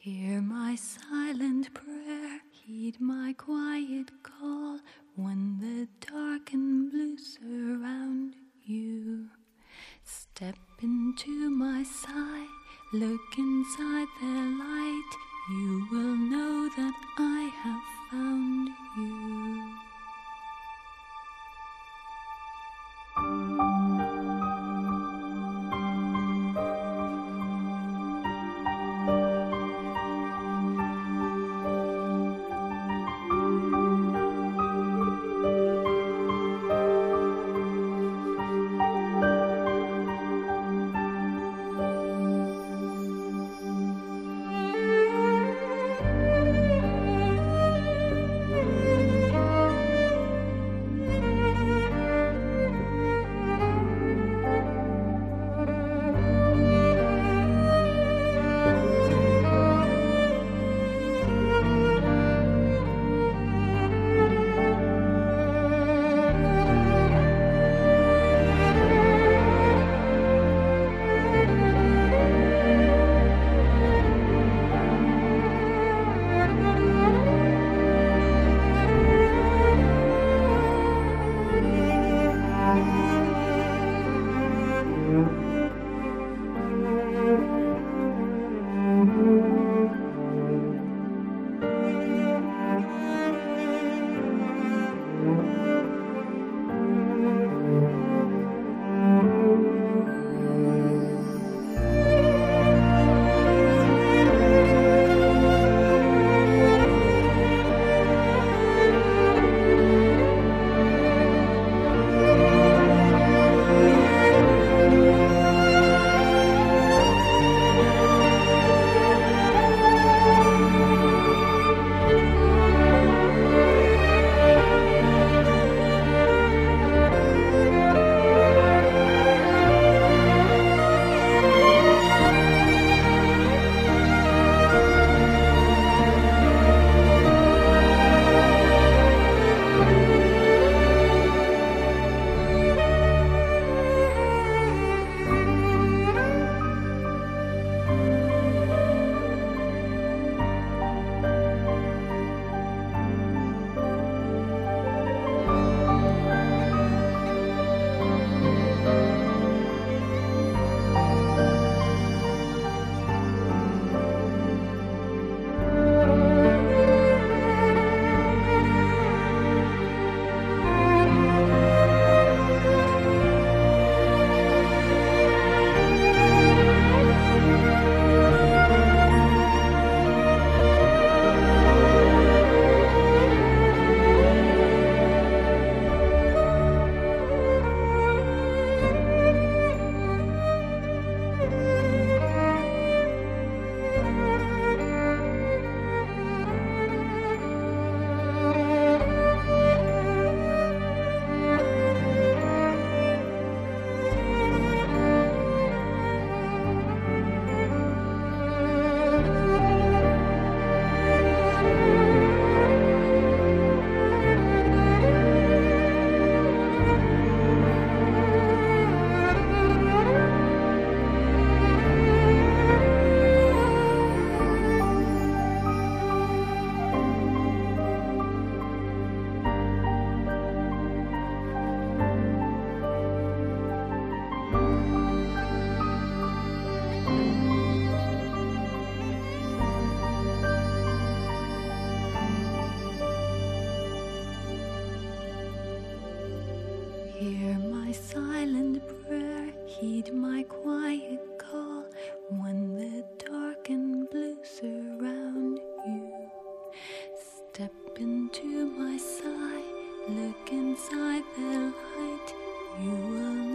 Hear my silent prayer, heed my quiet call, when the dark and blue surround you. Step into my side, look inside the light, you will know that I have found you. Hear my silent prayer, heed my quiet call, when the dark and blue surround you. Step into my side, look inside the light, you will